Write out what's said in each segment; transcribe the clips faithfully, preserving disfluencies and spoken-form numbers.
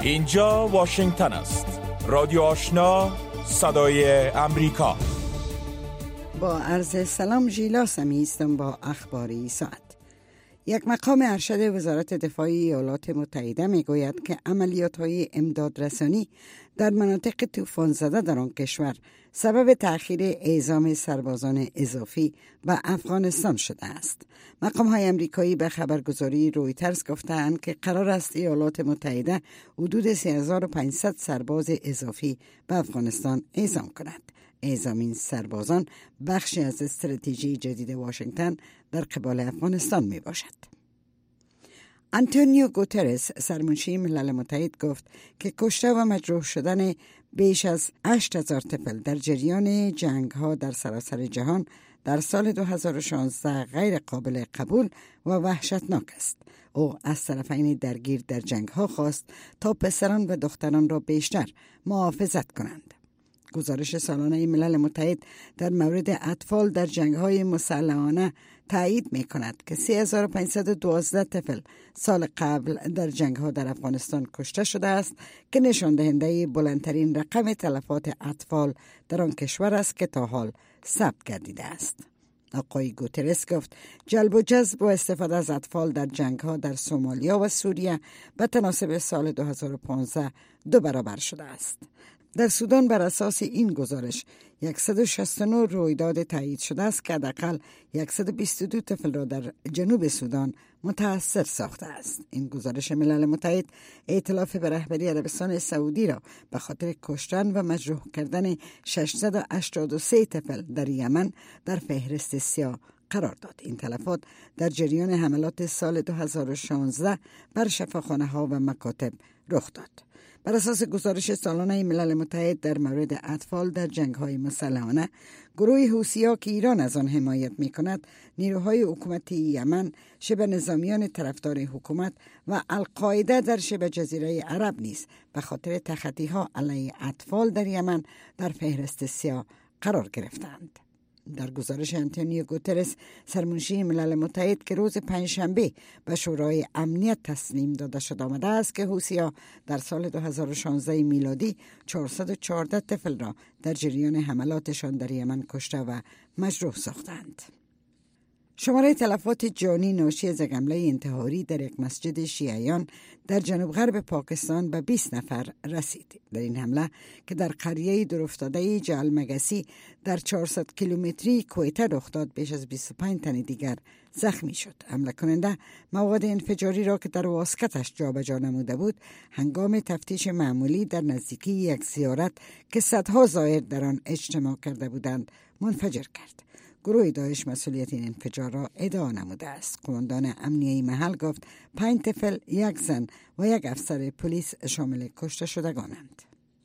اینجا واشنگتن است. رادیو آشنا، صدای امریکا. با عرض سلام، ژیلا سمی هستم با اخباری ساعت. یک مقام ارشد وزارت دفاع ایالات متحده می گوید که عملیات های امدادرسانی در مناطق طوفان زده در آن کشور سبب تأخیر اعزام سربازان اضافی به افغانستان شده است. مقام های امریکایی به خبرگزاری رویترز گفتند که قرار است ایالات متحده حدود سه هزار و پانصد سرباز اضافی به افغانستان اعزام کند. اعزام این سربازان بخشی از استراتژی جدید واشنگتن در قبال افغانستان می باشد. آنتونیو گوترس، سرمنشی ملل متحد، گفت که کشته و مجروح شدن بیش از هشت هزار طفل در جریان جنگ ها در سراسر جهان در سال دو هزار و شانزده غیر قابل قبول و وحشتناک است. او از طرفین درگیر در جنگ ها خواست تا پسران و دختران را بیشتر محافظت کنند. گزارش سالانه ملل متحد در مورد اطفال در جنگ‌های مسلحانه تایید می‌کند که سه هزار و پانصد و دوازده طفل سال قبل در جنگ‌ها در افغانستان کشته شده است که نشان دهنده بلندترین رقم تلفات اطفال در آن کشور است که تا حال ثبت گردیده است. آقای گوترس گفت جلب و جذب و استفاده از اطفال در جنگ‌ها در سومالیا و سوریه به تناسب سال دو هزار و پانزده دو برابر شده است. در سودان بر اساس این گزارش صد و شصت و نه رویداد تایید شده است که حداقل صد و بیست و دو طفل را در جنوب سودان متاثر ساخته است. این گزارش ملل متحد ائتلاف به رهبری عربستان سعودی را به خاطر کشتن و مجروح کردن ششصد و هشتاد و سه طفل در یمن در فهرست سیاه قرار داد. این تلفات در جریان حملات سال دو هزار و شانزده بر شفاخانه ها و مکاتب رخ داد. بر اساس گزارش سالانه ملل متحد در مورد اطفال در جنگ‌های مسلحانه، گروه حوثی‌ها که ایران از آن حمایت می‌کند، نیروهای حکومتی یمن، شبه نظامیان طرفدار حکومت و القاعده در شبه جزیره عرب نیز به خاطر تخطی‌ها علیه اطفال در یمن در فهرست سیاه قرار گرفتند. در گزارش آنتونیو گوترس، سرمنشی ملل متحد، که روز پنجشنبه به شورای امنیت تسلیم داده شده آمده است که حوثی‌ها در سال دو هزار و شانزده میلادی چهارصد و چهارده طفل را در جریان حملاتشان در یمن کشته و مجروح ساختند. شماره تلفات جانی ناشی از حمله انتحاری در یک مسجد شیعیان در جنوب غرب پاکستان به بیست نفر رسید. در این حمله که در قریه دورافتاده جعل مگسی در چهارصد کیلومتری کویته رخ داد، بیش از بیست و پنج تن دیگر زخمی شد. حمله کننده مواد انفجاری را که در واسکتش جابجا نموده بود، هنگام تفتیش معمولی در نزدیکی یک زیارت که صدها زائر در آن اجتماع کرده بودند منفجر کرد. گروه داعش مسئولیت این انفجار را ادعا نموده است. قماندان امنیه محل گفت پنج طفل، یک زن و یک افسر پلیس شامل کشته شدگانند.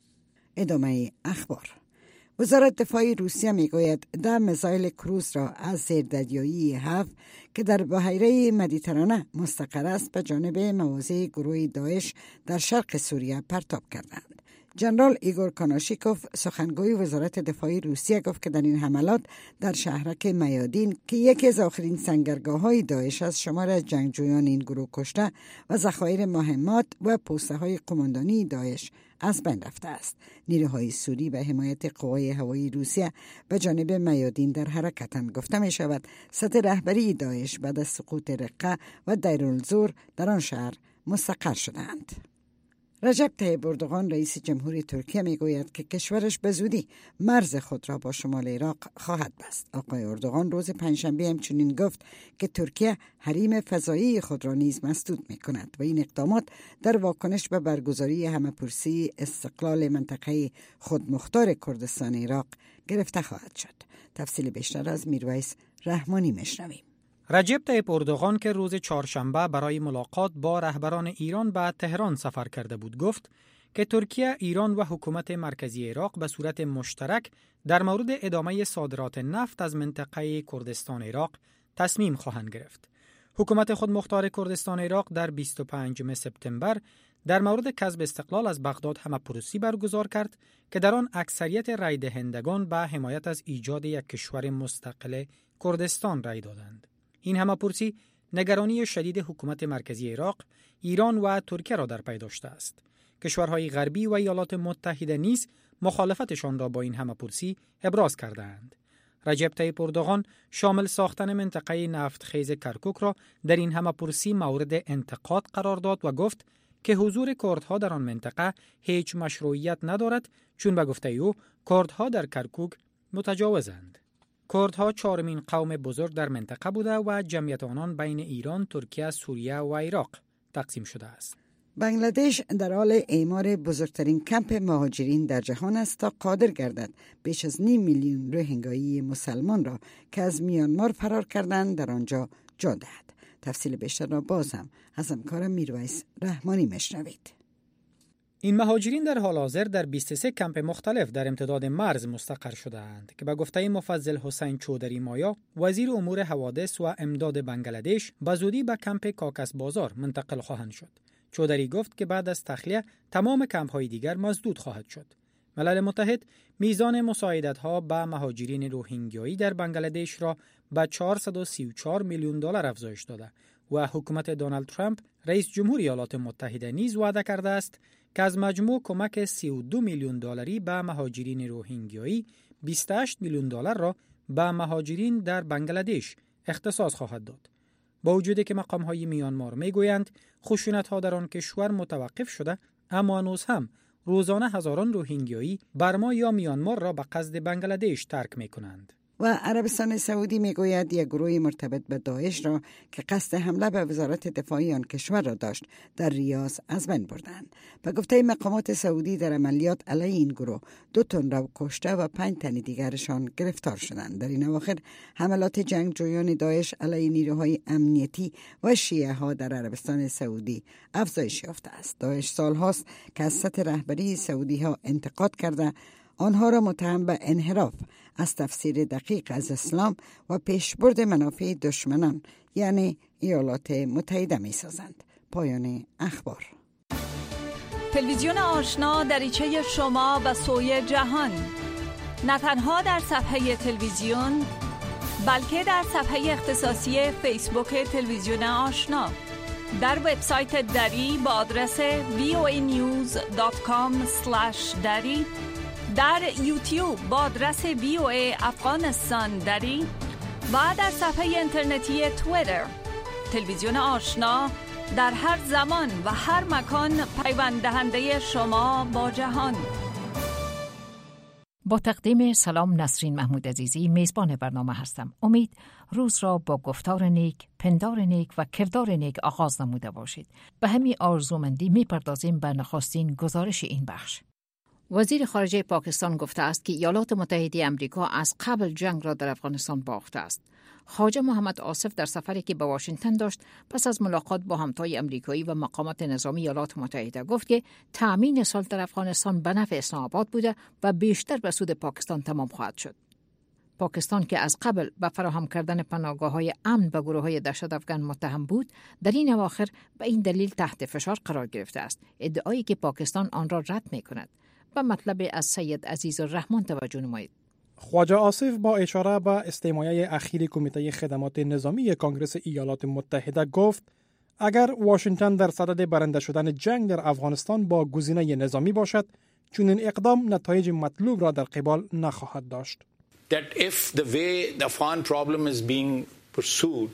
ادامه اخبار. وزارت دفاع روسیه میگوید ده میزایل کروز را از زیردریایی هفت که در بحیره مدیترانه مستقر است به جانب مواضع گروه داعش در شرق سوریه پرتاب کردند. جنرال ایگور کاناشیکوف، سخنگوی وزارت دفاع روسیه، گفت که در این حملات در شهرک میادین که یکی از آخرین سنگرگاه‌های داعش است، شمار از جنگجویان این گروه کشته و ذخایر مهمات و پوسته‌های قماندانی داعش از بین رفته است. نیروهای سوری به حمایت قوای هوایی روسیه به جانب میادین در حرکتند. گفته می شود سطح رهبری داعش بعد از سقوط رقه و دیرالزور در آن شهر مستقر شدند. رجب طیب اردوغان، رئیس جمهوری ترکیه، میگوید که کشورش به زودی مرز خود را با شمال عراق خواهد بست. آقای اردوغان روز پنجشنبه همچنین گفت که ترکیه حریم فضایی خود را نیز مسدود میکند و این اقدامات در واکنش به برگزاری همه‌پرسی استقلال منطقه خودمختار کردستان عراق گرفته خواهد شد. تفصیل بیشتر از میرویس رحمانی میشنویم. رجب طیب اردوغان که روز چهارشنبه برای ملاقات با رهبران ایران به تهران سفر کرده بود، گفت که ترکیه، ایران و حکومت مرکزی عراق به صورت مشترک در مورد ادامه صادرات نفت از منطقه کردستان عراق تصمیم خواهند گرفت. حکومت خودمختار کردستان عراق در بیست و پنجم سپتامبر در مورد کسب استقلال از بغداد همه‌پرسی برگزار کرد که در آن اکثریت رای دهندگان به حمایت از ایجاد یک کشور مستقل کردستان رای دادند. این همه‌پرسی نگرانی شدید حکومت مرکزی عراق، ایران و ترکیه را در پی داشته است کشورهای غربی و ایالات متحده نیز مخالفتشان را با این همه‌پرسی ابراز کردند. رجب طیب اردوغان شامل ساختن منطقه نفتخیز کرکوک را در این همه‌پرسی مورد انتقاد قرار داد و گفت که حضور کردها در آن منطقه هیچ مشروعیت ندارد، چون به گفته او کردها در کرکوک متجاوزند. کردها چهارمین قوم بزرگ در منطقه بوده و جمعیت آنان بین ایران، ترکیه، سوریه و عراق تقسیم شده است. بنگلادش در حال اعمار بزرگترین کمپ مهاجرین در جهان است تا قادر گردد بیش از نیم میلیون روهینگایی مسلمان را که از میانمار فرار کردند در آنجا جا دهد. تفصیل بیشتر را باز هم از همکارم میرویس رحمانی مشنوید. این مهاجرین در حال حاضر در بیست و سه کمپ مختلف در امتداد مرز مستقر شده‌اند که به گفته مفضل حسین چودری مایا، وزیر امور حوادث و امداد بنگلادش، به زودی به کمپ کاکس بازار منتقل خواهند شد. چودری گفت که بعد از تخلیه تمام کمپ‌های دیگر مسدود خواهد شد. ملل متحد میزان مساعدت‌ها به مهاجرین روهینگیایی در بنگلادش را به چهارصد و سی و چهار میلیون دلار افزایش داده و حکومت دونالد ترامپ رئیس جمهور ایالات متحده نیز وعده کرده است که از مجموع کمک سی و دو میلیون دلاری به مهاجرین روهینگیایی بیست و هشت میلیون دلار را به مهاجرین در بنگلادش اختصاص خواهد داد. با وجودی که مقام‌های میانمار میگویند خشونت‌ها در آن کشور متوقف شده، اما هنوز هم روزانه هزاران روهینگیایی برما یا میانمار را به قصد بنگلادش ترک می‌کنند. و عربستان سعودی میگوید یک گروه مرتبط به داعش را که قصد حمله به وزارت دفاعی آن کشور را داشت در ریاض از بین بردند. به گفته مقامات سعودی در عملیات علیه این گروه دو تن را کشته و پنج تن دیگرشان گرفتار شدند. در این اواخر حملات جنگجویان داعش علیه نیروهای امنیتی و شیعه ها در عربستان سعودی افزایش یافته است. داعش سالهاست که از سطح رهبری سعودی ها انتقاد کرده، آنها را متهم به انحراف از تفسیر دقیق از اسلام و پیشبرد منافع دشمنان یعنی ایالات متحده می سازند. پایان اخبار. تلویزیون آشنا دریچه شما به سوی جهان، نه تنها در صفحه تلویزیون بلکه در صفحه اختصاصی فیسبوک تلویزیون آشنا، در وبسایت دری با آدرس وی او ای نیوز دات کام اسلش دری، در یوتیوب با آدرس وی او ای افغانستان دری و در صفحه اینترنتی توییتر. تلویزیون آشنا در هر زمان و هر مکان پیوند دهنده شما با جهان. با تقدیم سلام، نسرین محمود عزیزی میزبان برنامه هستم. امید روز را با گفتار نیک، پندار نیک و کردار نیک آغاز نموده باشید. به همین آرزومندی میپردازیم به نخستین گزارش این بخش. وزیر خارجه پاکستان گفته است که ایالات متحده آمریکا از قبل جنگ را در افغانستان باخته است. خواجه محمد آصف در سفری که به واشنگتن داشت پس از ملاقات با همتای آمریکایی و مقامات نظامی ایالات متحده گفت که تأمین صلح در افغانستان به نفع اسلام آباد بوده و بیشتر به سود پاکستان تمام خواهد شد. پاکستان که از قبل به فراهم کردن پناهگاه‌های امن به گروه‌های دهشت افغان متهم بود، در این اواخر به این دلیل تحت فشار قرار گرفته است. ادعایی که پاکستان آن را رد می‌کند. به مطلب از سید عزیز الرحمن توجه نمایید. خواجه آصف با اشاره به استماعه اخیر کمیته خدمات نظامی کانگرس ایالات متحده گفت اگر واشنگتن در صدد برنده شدن جنگ در افغانستان با گزینه نظامی باشد، چنین اقدام نتایج مطلوب را در قبال نخواهد داشت. That if the way the Afghan problem is being pursued,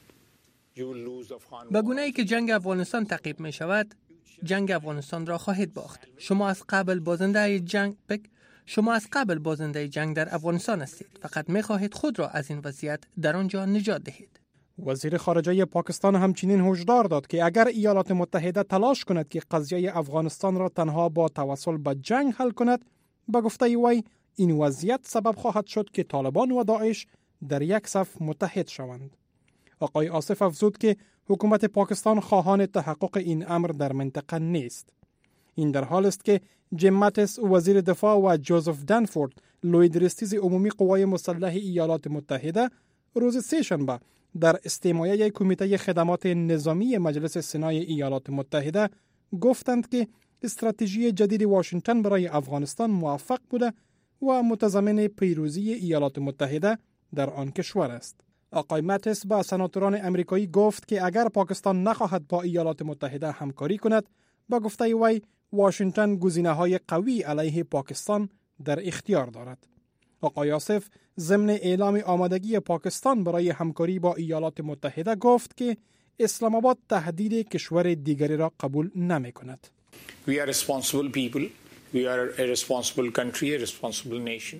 you will lose Afghan. به گونه‌ای که جنگ افغانستان تعقیب می شود، جنگ افغانستان را خواهید باخت. شما از قبل بازنده جنگ پک شما از قبل بازنده جنگ در افغانستان هستید. فقط می خواهید خود را از این وضعیت در آنجا نجات دهید. وزیر خارجه پاکستان همچنین هشدار داد که اگر ایالات متحده تلاش کند که قضیه افغانستان را تنها با توسل به جنگ حل کند، به گفته وی این وضعیت سبب خواهد شد که طالبان و داعش در یک صف متحد شوند. آقای آصف افزود که حکومت پاکستان خواهان تحقق این امر در منطقه نیست. این در حال است که جیم ماتیس وزیر دفاع و جوزف دنفورد لوی درستیز عمومی قوای مسلح ایالات متحده روز سه‌شنبه در استماعه کمیته خدمات نظامی مجلس سنای ایالات متحده گفتند که استراتژی جدید واشنگتن برای افغانستان موفق بوده و متضمن پیروزی ایالات متحده در آن کشور است. آقای ماتیس با سناتوران امریکایی گفت که اگر پاکستان نخواهد با ایالات متحده همکاری کند، با گفته وی واشنگتن گزینه‌های قوی علیه پاکستان در اختیار دارد. آقای آصف ضمن اعلام آمادگی پاکستان برای همکاری با ایالات متحده گفت که اسلام آباد تهدید کشور دیگری را قبول نمی‌کند. We are responsible people. We are a responsible country, a responsible nation.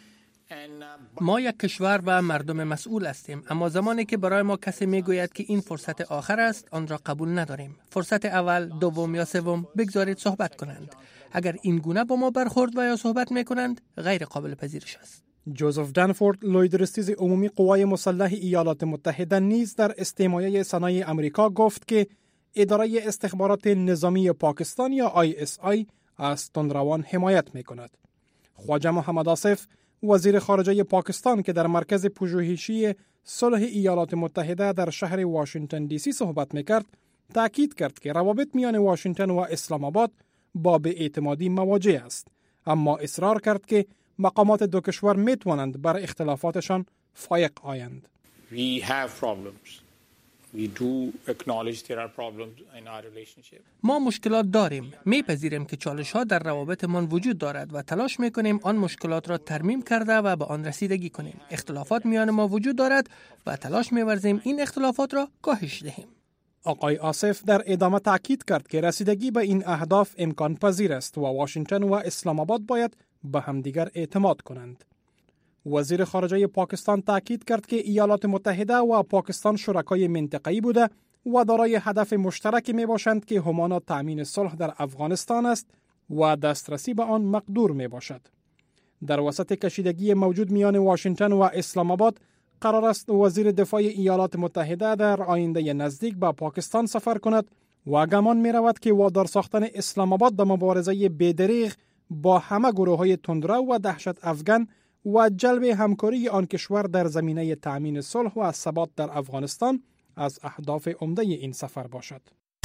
ما یک کشور و مردم مسئول هستیم، اما زمانی که برای ما کسی میگوید که این فرصت آخر است، آن را قبول نداریم. فرصت اول، دوم یا سوم بگذارید صحبت کنند. اگر این گونه با ما برخورد و یا صحبت میکنند، غیر قابل پذیرش است. جوزف دنفورد، لویدرستیز عمومی قوای مسلح ایالات متحده نیز در استماعیه صنایع امریکا گفت که اداره استخبارات نظامی پاکستان یا آی اس آی از تندروان حمایت میکند. خواجه محمد آصف، وزیر خارجه پاکستان که در مرکز پژوهشی صلح ایالات متحده در شهر واشنگتن دی سی صحبت میکرد، تأکید کرد که روابط میان واشنگتن و اسلام آباد با بی‌اعتمادی مواجه است، اما اصرار کرد که مقامات دو کشور میتوانند بر اختلافاتشان فایق آیند. We have problems. We do acknowledge there are problems in our relationship. ما مشکلات داریم. میپذیریم که چالش‌ها در روابطمان وجود دارد و تلاش میکنیم آن مشکلات را ترمیم کرده و به آن رسیدگی کنیم. اختلافات میان ما وجود دارد و تلاش می‌ورزیم این اختلافات را کاهش دهیم. آقای آصف در ادامه تأکید کرد که رسیدگی به این اهداف امکان پذیر است و واشنگتن و اسلام آباد باید به همدیگر اعتماد کنند. وزیر خارجه پاکستان تأکید کرد که ایالات متحده و پاکستان شرکای منطقه‌ای بوده و دارای هدف مشترکی می باشند که همانا تأمین صلح در افغانستان است و دسترسی به آن مقدور می باشد. در وسط کشیدگی موجود میان واشنگتن و اسلام آباد، قرار است وزیر دفاع ایالات متحده در آینده نزدیک به پاکستان سفر کند و گمان می رود که وادار ساختن اسلام آباد به مبارزه بی‌دریغ با همه گروه‌های تندرو و دهشت افغان و جلب همکاری آن کشور در زمینه تأمین صلح و ثبات در افغانستان از اهداف عمده این سفر باشد.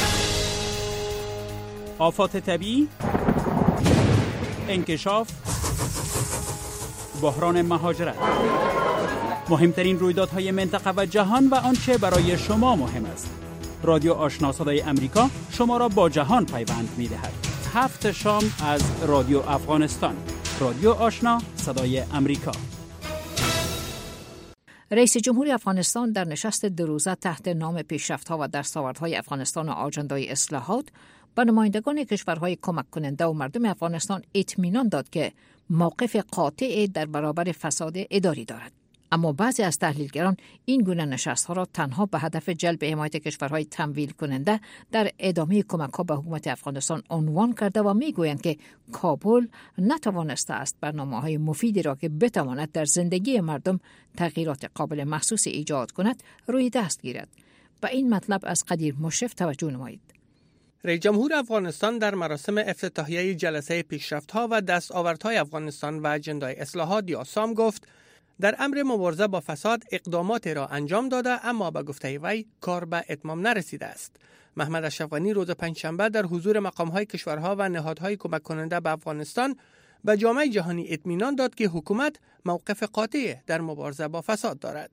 آفات طبیعی، انکشاف، بحران مهاجرت، مهمترین رویدادهای منطقه و جهان و آنچه برای شما مهم است. رادیو آشنا صدای امریکا شما را با جهان پیوند می‌دهد. هفت شام از رادیو افغانستان. رادیو آشنا صدای امریکا. رئیس جمهور افغانستان در نشست دو روزه تحت نام پیشرفت‌ها و دستاوردهای افغانستان و آجندای اصلاحات به نمایندگان کشورهای کمک کننده و مردم افغانستان اطمینان داد که موقف قاطع در برابر فساد اداری دارد. اما بعضی از تحلیلگران این گونه نشست‌ها را تنها به هدف جلب حمایت کشورهای تمویل کننده در ادامه کمک‌ها به حکومت افغانستان عنوان کرده و می‌گویند که کابل نتوانسته است برنامه‌های مفیدی را که بتواند در زندگی مردم تغییرات قابل محسوس ایجاد کند روی دست گیرد. به این مطلب از قدیر مشرف توجه نمایید. رئیس جمهور افغانستان در مراسم افتتاحیه جلسه پیشرفت‌ها و دستاوردهای افغانستان و اجندای اصلاحات یا سام گفت در امر مبارزه با فساد اقدامات را انجام داده، اما به گفته وی کار به اتمام نرسیده است. محمد اشرف غنی روز پنجشنبه در حضور مقام‌های کشورها و نهادهای کمک کننده به افغانستان به جامعه جهانی اطمینان داد که حکومت موقف قاطع در مبارزه با فساد دارد.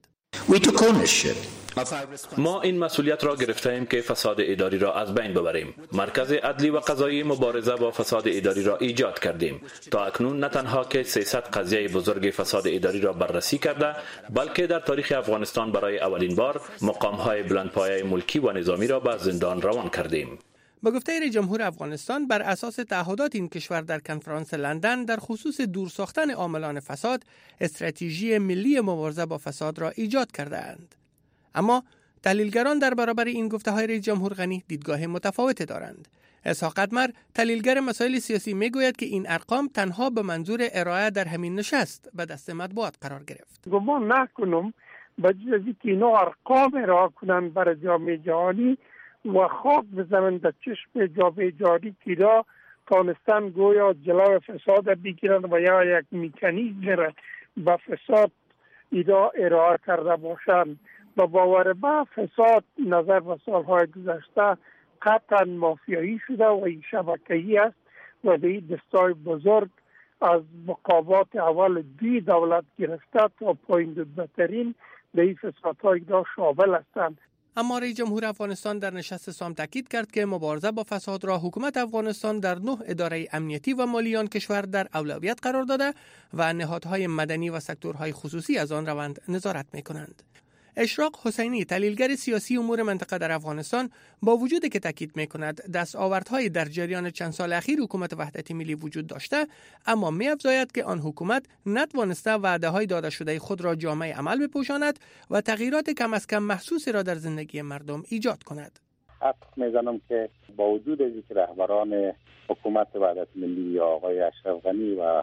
ما این مسئولیت را گرفته‌ایم که فساد اداری را از بین ببریم. مرکز عدلی و قضایی مبارزه با فساد اداری را ایجاد کردیم. تا اکنون نه تنها که سیصد قضیه بزرگ فساد اداری را بررسی کرده، بلکه در تاریخ افغانستان برای اولین بار مقام‌های بلندپایه ملکی و نظامی را به زندان روان کردیم. با گفته رئیس جمهور افغانستان بر اساس تعهدات این کشور در کنفرانس لندن در خصوص دور ساختن عاملان فساد، استراتژی ملی مبارزه با فساد را ایجاد کرده‌اند. اما تحلیلگران در برابر این گفته‌های رئیس جمهور غنی دیدگاه متفاوتی دارند. اسحاق قدمر، تحلیلگر مسائل سیاسی، میگوید که این ارقام تنها به منظور ارائه در همین نشست به دست مطبوعات قرار گرفت. گمان نکنم بجز که اینا ارقام ارائه کنند برای جامعه جهانی و خاک بزنند در چشم جامعه جهانی که را کانستان گویا جلو فساد بگیرند و یا یک مکانیزم را به فساد اینا ارائه کرده باشند. با باور به فساد نظر به سالهای گذشته قطعا مافیایی شده و این شبکه‌ای است و به این دستای بزرگ از مقامات اول دی دولت گرفته تا پایین دودترین به این فسادهای دا شامل هستند. اما رئیس جمهور افغانستان در نشست سام تاکید کرد که مبارزه با فساد را حکومت افغانستان در نه اداره امنیتی و مالی آن کشور در اولویت قرار داده و نهادهای مدنی و سکتورهای خصوصی از آن روند نظارت می‌کنند. اشراق حسینی، تحلیلگر سیاسی امور منطقه در افغانستان، با وجودی که تاکید می‌کند دستاوردهای در جریان چند سال اخیر حکومت وحدت ملی وجود داشته، اما می‌افزاید که آن حکومت نتوانسته وعده‌های داده شده خود را جامع عمل بپوشاند و تغییرات کم از کم محسوسی را در زندگی مردم ایجاد کند. حق می‌زنم که با وجود از اینکه رهبران حکومت وحدت ملی آقای اشرف غنی و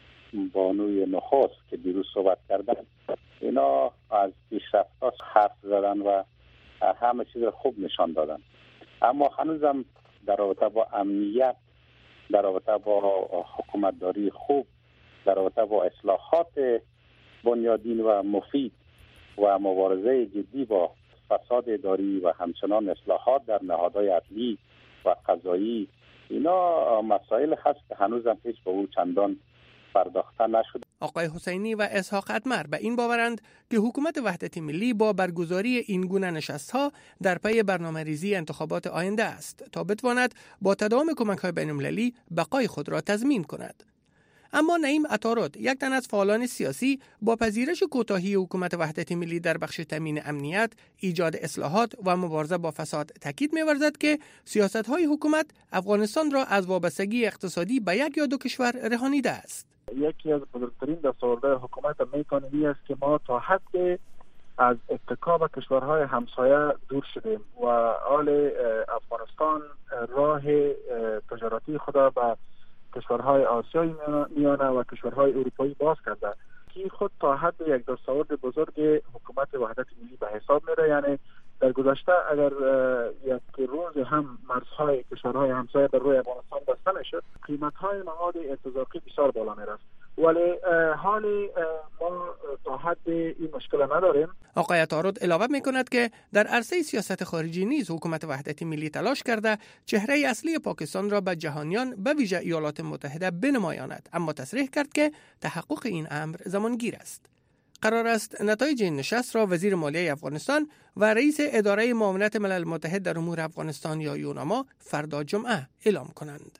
بانوی نخست که دیروز صحبت کردند، اینا از پیشرفت‌ها حرف زدن و همه چیز را خوب نشان دادن، اما هنوزم در رابطه با امنیت، در رابطه با حکومتداری خوب، در رابطه با اصلاحات بنیادین و مفید و مبارزه جدی با فساد اداری و همچنان اصلاحات در نهادهای عدلی و قضایی، اینا مسائل هست که هنوزم هیچ به او چندان پرداخته نشده. آقای حسینی و اسحاق ادمر به این باورند که حکومت وحدت ملی با برگزاری این گونه نشست‌ها در پی برنامه‌ریزی انتخابات آینده است تا بتواند با تداوم کمک‌های بین‌المللی بقای خود را تضمین کند. اما نعیم عطارد، یک تن از فعالان سیاسی، با پذیرش کوتاهی حکومت وحدت ملی در بخش تامین امنیت، ایجاد اصلاحات و مبارزه با فساد تاکید می‌ورزد که سیاست‌های حکومت افغانستان را از وابستگی اقتصادی به یک یا دو کشور رهانیده است. یکی از بزرگترین دستاوردهای حکومت می‌کنیم است که ما تا حد از اتکا به کشورهای همسایه دور شدیم و حال افغانستان راه تجارتی خود به کشورهای آسیایی میانه و کشورهای اروپایی باز کرده که خود تا حد یک دستاورد بزرگ حکومت وحدت ملی به حساب میره. یعنی در گذشته اگر یک روز هم مرزهای کشورهای همسایه بر روی افغانستان بسته میشد، قیمت‌های مواد ارتزاقی بسیار بالا میرفت، ولی حال ما تا حد این مشکل نداریم. آقای عطارد علاوه میکند که در عرصه سیاست خارجی نیز حکومت وحدت ملی تلاش کرده چهره اصلی پاکستان را به جهانیان به ویژه ایالات متحده بنمایاند، اما تصریح کرد که تحقق این امر زمانگیر است. قرار است نتایج این نشست را وزیر مالیه افغانستان و رئیس اداره معاونت ملل متحد در امور افغانستان یا یوناما فردا جمعه اعلام کنند.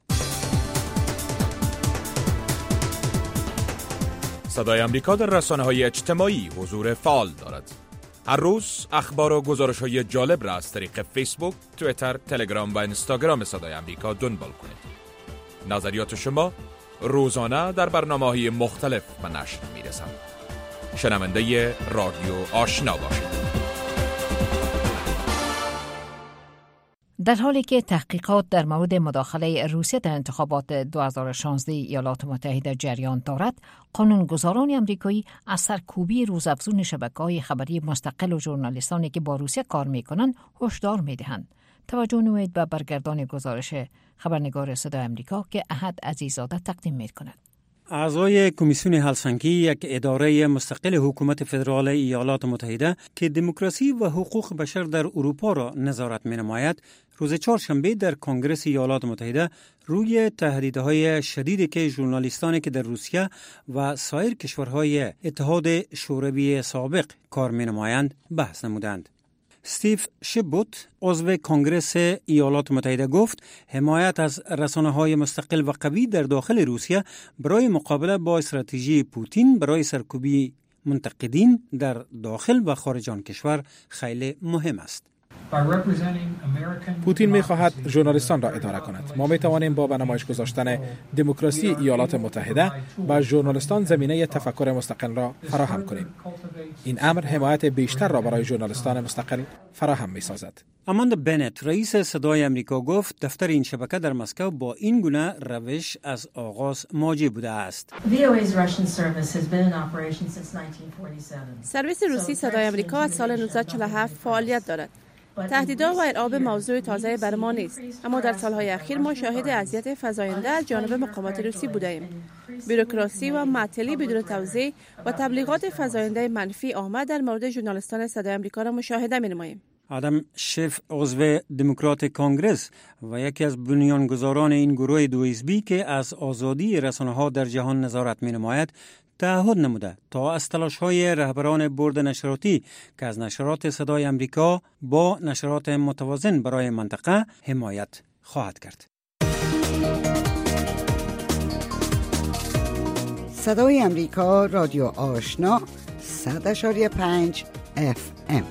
صدای آمریکا در رسانه‌های اجتماعی حضور فعال دارد. هر روز اخبار و گزارش‌های جالب را از طریق فیسبوک، توییتر، تلگرام و اینستاگرام صدای آمریکا دنبال کنید. نظریات شما روزانه در برنامه‌های مختلف به نشر می‌رسند. شنونده رادیو آشنا باشید. در حالی که تحقیقات در مورد مداخله روسیه در انتخابات دو هزار و شانزده ایالات متحده جریان دارد، قانونگذاران آمریکایی از سرکوبی روزافزون شبکه‌های خبری مستقل و ژورنالیستانی که با روسیه کار می‌کنند هشدار می‌دهند. توجه نمایید به برگردان گزارش خبرنگار صدای آمریکا که احد عزیزاده تقدیم می‌کند. اعضای کمیسیون هلسینکی، یک اداره مستقل حکومت فدرال ایالات متحده که دموکراسی و حقوق بشر در اروپا را نظارت می‌نماید، روز چهارشنبه در کنگره ایالات متحده روی تهدیدهای شدیدی که ژورنالیستانی که در روسیه و سایر کشورهای اتحاد شوروی سابق کار می‌نمایند بحث نمودند. استیو شبوت، عضو کنگره ایالات متحده، گفت حمایت از رسانه‌های مستقل و قوی در داخل روسیه برای مقابله با استراتژی پوتین برای سرکوبی منتقدین در داخل و خارج آن کشور خیلی مهم است. پوتین می‌خواهد ژورنالیستان را اداره کند. ما می‌توانیم با به نمایش گذاشتن دموکراسی ایالات متحده و ژورنالیستان زمینه تفکر مستقل را فراهم کنیم. این امر حمایت بیشتر را برای ژورنالیستان مستقل فراهم می‌سازد. آماندا بنت، رئیس صدای آمریکا، گفت دفتر این شبکه در مسکو با این گونه روش از آغاز مواجه بوده است. سرویس روسی صدای آمریکا از سال نوزده چهل و هفت فعالیت دارد. تهدیدها و ارعاب موضوع تازه بر ما نیست، اما در سالهای اخیر ما شاهد اذیت فزاینده از جانب مقامات روسی بودیم. بیروکراسی و معطلی بدون توضیح و تبلیغات فزاینده منفی آمد در مورد ژورنالیستان صدای آمریکا را مشاهده می‌نماییم. آدم شیف عضو دموکرات کانگرس و یکی از بنیانگذاران این گروه دو حزبی که از آزادی رسانه‌ها در جهان نظارت می‌نماید تعهد نموده تا از تلاش‌های رهبران بورد نشراتی که از نشرات صدای امریکا با نشرات متوازن برای منطقه حمایت خواهد کرد. صدای امریکا رادیو آشنا صد اشاری پنج اف ام.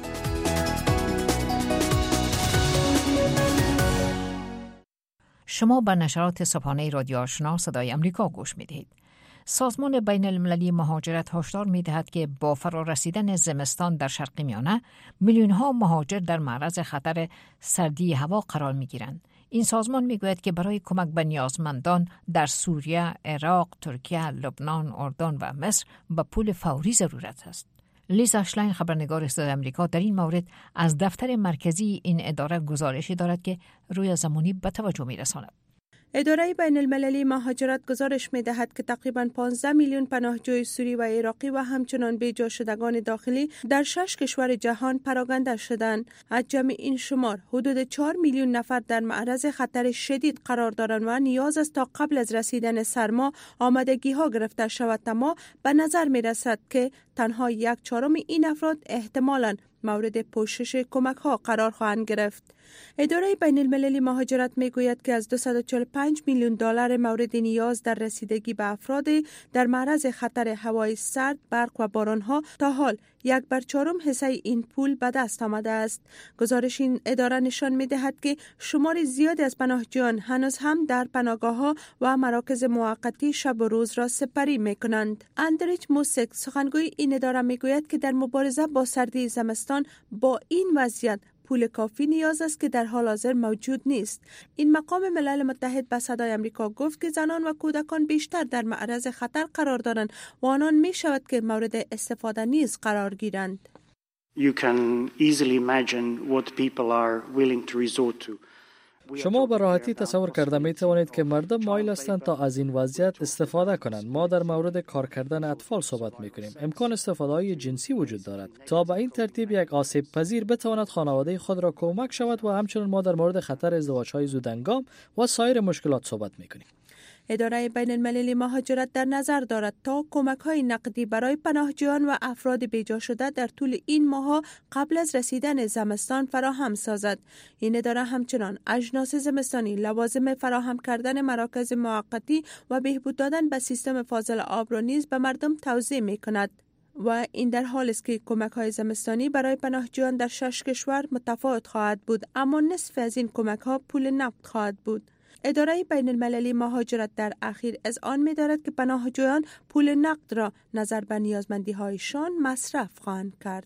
شما به نشرات صبحانه رادیو آشنا صدای امریکا گوش می‌دهید. سازمان بین المللی مهاجرت هشدار می‌دهد که با فرا رسیدن زمستان در شرق میانه میلیون‌ها مهاجر در معرض خطر سردی هوا قرار می‌گیرند. این سازمان می‌گوید که برای کمک به نیازمندان در سوریه، عراق، ترکیه، لبنان، اردن و مصر به پول فوری ضرورت است. لیزا شلاین خبرنگار صدای آمریکا در این مورد از دفتر مرکزی این اداره گزارشی دارد که روی زمانی به توجه می‌رساند. اداره بین المللی مهاجرت گزارش می دهد که تقریباً پانزده میلیون پناهجوی سوری و عراقی و همچنان بیجا شدگان داخلی در شش کشور جهان پراکنده شدند. از جمع این شمار حدود چهار میلیون نفر در معرض خطر شدید قرار دارند و نیاز است تا قبل از رسیدن سرما آمادگی ها گرفته شود، اما به نظر می رسد که تنها یک چهارم این افراد احتمالاً مورد پوشش کمک ها قرار خواهند گرفت. اداره بین المللی مهاجرت می گوید که از دویست و چهل و پنج میلیون دلار مورد نیاز در رسیدگی به افراد در معرض خطر هوای سرد، برق و باران ها تا حال یک بر چهارم حصه این پول به دست آمده است. گزارش این اداره نشان می دهد که شمار زیادی از پناهجویان هنوز هم در پناهگاه ها و مراکز موقتی شب و روز را سپری می کنند. اندریچ موسک سخنگوی این اداره می گوید که در مبارزه با سردی زمستان با این وضعیت پول کافی نیاز است که در حال حاضر موجود نیست. این مقام ملل متحد به صدای امریکا گفت که زنان و کودکان بیشتر در معرض خطر قرار دارند و آنان می شود که مورد استفاده نیز قرار گیرند. You can easily imagine what people are willing to resort to. شما به راحتی تصور کرده می توانید که مردم مایل هستند تا از این وضعیت استفاده کنند. ما در مورد کار کردن اطفال صحبت می کنیم. امکان استفاده های جنسی وجود دارد تا به این ترتیب یک آسیب پذیر بتواند خانواده خود را کمک شود و همچنین ما در مورد خطر ازدواج های زودهنگام و سایر مشکلات صحبت می کنیم. اداره بین المللی مهاجرت در نظر دارد تا کمک‌های نقدی برای پناهجویان و افراد بیجا شده در طول این ماه‌ها قبل از رسیدن زمستان فراهم سازد. این اداره همچنان اجناس زمستانی، لوازم فراهم کردن مراکز موقتی و بهبود دادن به سیستم فاضل آب را نیز به مردم توزیع می‌کند. و این در حال است که کمک‌های زمستانی برای پناهجویان در شش کشور متفاوت خواهد بود، اما نصف از این کمک‌ها پول نقد خواهد بود. اداره بین المللی مهاجرت در اخیر از آن می دارد که پناهجویان پول نقد را نظر به نیازمندی هایشان مصرف خواهند کرد.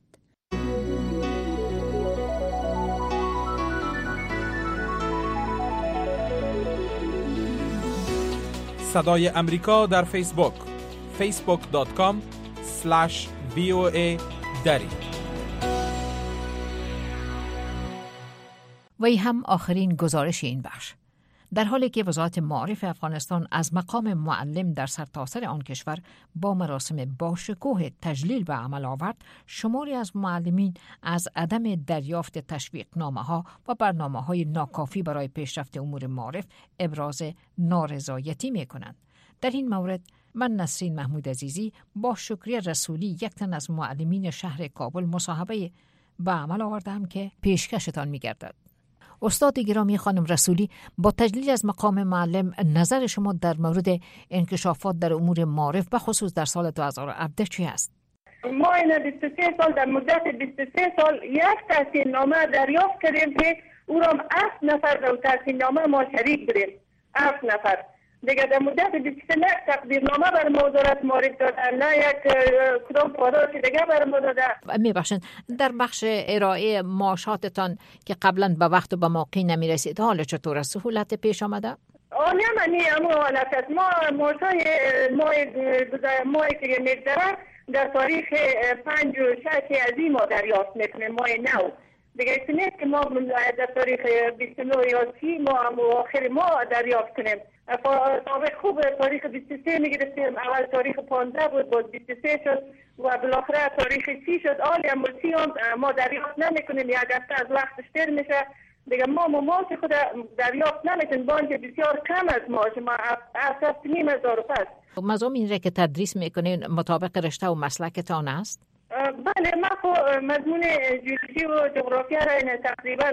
صدای امریکا در فیسبوک فیسبوک دات کام اسلش وی او ای دری. و این هم آخرین گزارش این بخش. در حالی که وزارت معارف افغانستان از مقام معلم در سرتاسر آن کشور با مراسم باشکوه تجلیل به عمل آورد، شماری از معلمین از عدم دریافت تشویق‌نامه‌ها و برنامه‌های ناکافی برای پیشرفت امور معارف ابراز نارضایتی می‌کنند. در این مورد من نسرین محمود عزیزی با شکریه رسولی، یک تن از معلمین شهر کابل، مصاحبه به عمل آوردم که پیشکشتان می‌گردد. استاد گرامی خانم رسولی، با تجلیل از مقام معلم، نظر شما در مورد انکشافات در امور معارف به خصوص در سال دو هزار و هفده چی است؟ ما این بیست و سه سال در مدت بیست و سه سال یک تحصیل نامه دریافت کردیم که او را هفت نفر در تحصیل نامه ما شریک بودیم. هفت نفر دیگه در مدت بیست و سه تقدیرنامه بر وزارت معرف دادن، نه یک کدام پاداش دیگه بر ما دادن. میبخشید در بخش ارائه معاشاتتان که قبلا به وقت و به موقع نمی رسید، حالا چطور است؟ سهولت پیش آمده؟ آنی منی اما حالت است. ما معاشای ماه ماهی که میگذره در تاریخ پنج و شش از این ما دریافت میکنیم، ماه نو. دیگه ایسی نیست که ما در تاریخ بیست و نه یا سی ما هم آخر ما دریافت کنیم. سابق خوب تاریخ بیست و سه میگرفتیم، اول تاریخ پانزده بود، باز بیست و سه شد و بالاخره تاریخ سی شد. آلی هم سی هم ما دریافت نمیکنیم، یک هفته از وقت بیشتر میشه. دیگه ما مماس خود دریافت نمیکنیم، با اینکه بسیار کم از ما، ما اساس نیم هزار پس. مضمون این را که تدریس میکنین مطابق رشته و مسلکتان است؟ بله، ما خو مضمون جیولوژی و جغرافیا را این تقریبا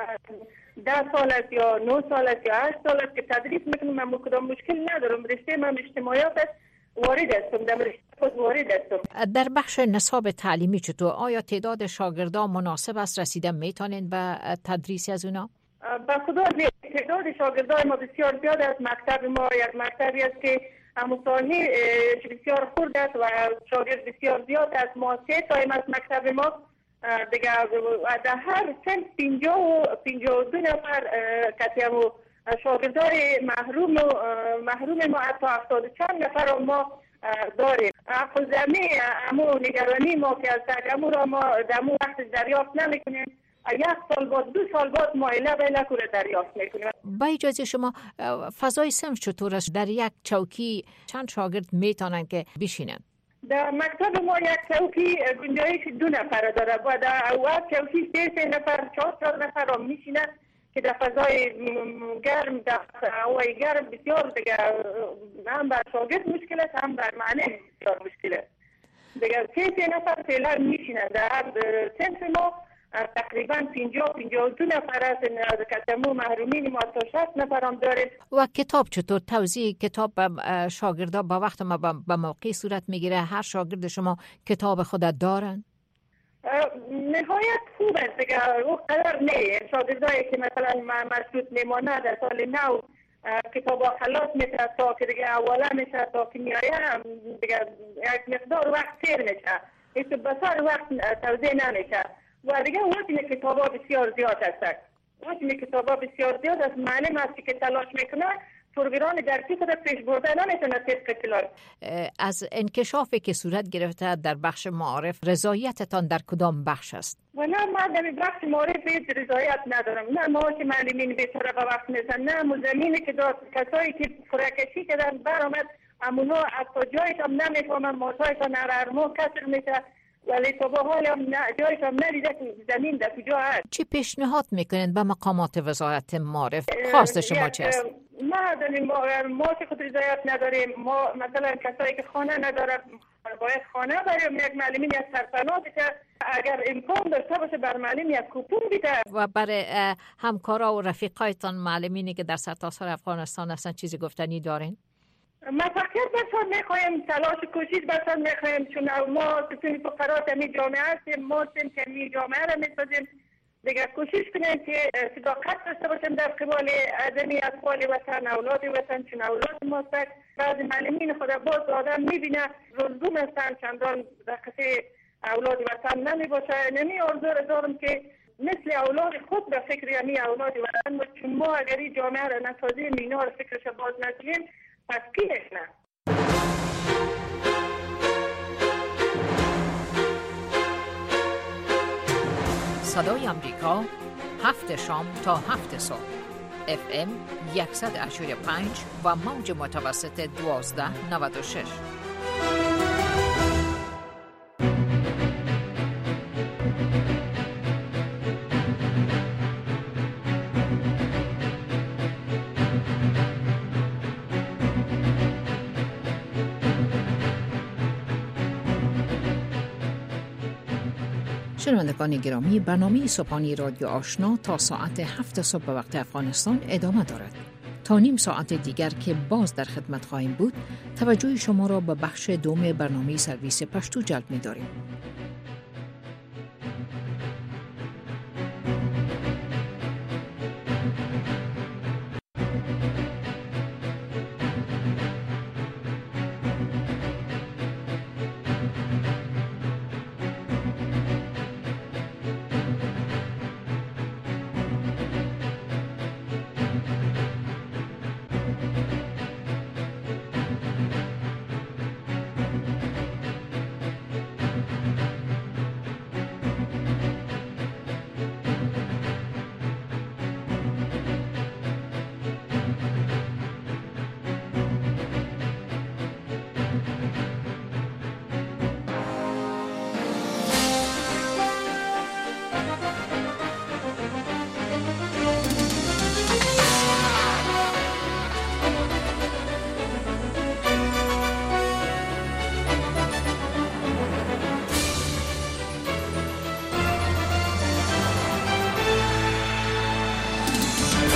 ده سال است یا نه سال است یا هشت سال است که تدریس میکنم. من کدام مشکل ندارم، رشته من اجتماعیات است، وارد هستم، در رشته خود وارد هستم. در بخش نصاب تعلیمی چطور؟ آیا تعداد شاگردان مناسب است رسیدن میتونین به تدریس از اونا؟ به خدا تعداد شاگردان ما بسیار زیاد است. مکتب ما یک مکتبی است که همساله بسیار خرد است و شاگرد بسیار زیاد است. ما سه تایم از مکتب ما دیگه در هر سن پینجا و پینجا و دو نفر کسی همو شاگردار محروم و محروم ما حتی هفتاد و چند نفر ما داریم. خودمی امو نگرانی ما که از همو را ما در امو وقت دریافت نمی کنیم. یک سال بعد دو سال بعد ما ایله بیله کنه دریافت میکنیم. با اجازه شما فضای صنف چطور است؟ در یک چوکی چند شاگرد میتونن که بشینن؟ در مکتب ما یک چوکی گنجایش دو نفر داره و در اول چوکی سه سه نفر چهار چهار نفر هم میشینن که در فضای گرم در هوای گرم بسیار دیگه هم بر شاگرد مشکل است هم بر معلم بسیار مشکل است. دیگه سه سه نفر فعلا میشینن. در هر صنف ما تقریبا پنجاه پنجاه و دو نفر است. کتمو محرومین ما تا شصت نفر هم داره. و کتاب چطور؟ توزیع کتاب به شاگردا با وقت ما به موقع صورت میگیره؟ هر شاگرد شما کتاب خود دارن؟ نهایت خوب است دیگه، او قدر نه. شاگردایی که مثلا مسعود میمانه در سال نو کتاب ها خلاص میشه تا که دیگه اولا میشه تا که میایه دیگه یک مقدار وقت سیر میشه، ایسو بسار وقت توزیع نمیشه و دیگه وزن کتاب ها بسیار زیاد است. وزن کتاب ها بسیار زیاد است. معلم هستی که تلاش میکنه پروگرام درسی خود پیش برده نمیتونه طبق کلاس. از انکشافی که صورت گرفته در بخش معارف رضایتتان در کدام بخش است؟ و نه من در بخش معارف رضایت ندارم. نه ما که معلمین بیچاره به وقت میزن، نه مزمینی که داد کسایی که فرکشی کردن برآمد امونا از جایش هم نمیفهمن، ماتایشان هر ماه کسر میشه ولی تا به حال هم جایش هم ندیده که زمین در کجا هست. چی پیشنهاد میکنین به مقامات وزارت معارف؟ خواست شما چی است؟ ما داریم ما, ما که خود رضایت نداریم. ما مثلا کسایی که خانه نداره باید خانه بریم. یک معلمین از سرپناه بده، اگر امکان داشته باشه بر معلم یک کوپون بده. و برای همکارا و رفیقایتان معلمینی که در سرتاسر افغانستان هستن چیزی گفتنی دارین؟ ما فقط بسان میخوایم تلاش کوشش بسان میخوایم، چون ما ستون فقرات همی جامعه هستیم، ما سیم که همی جامعه را میسازیم دیگه کوشش کنیم که صداقت داشته باشیم در قبال ادمی اطفال وطن، اولاد وطن، چون اولاد ما است. بعضی معلمین خود باز آدم میبینه روزگوم هستن، چندان در قصه اولاد وطن نمی باشه. نمی آرزو دارم که مثل اولاد خود به فکر یعنی اولاد وطن، چون ما اگری جامعه را نسازیم اینا را فکرش باز نکنیم پس کیش نه. صدای امریکا هفت شام تا هفت صبح اف ام صد و هشتاد و پنج و موج متوسط دوازده نود و شش. شنوندگان گرامی، برنامه صبحانی رادیو آشنا تا ساعت هفت صبح به وقت افغانستان ادامه دارد. تا نیم ساعت دیگر که باز در خدمت خواهیم بود، توجه شما را به بخش دوم برنامه سرویس پشتو جلب می داریم.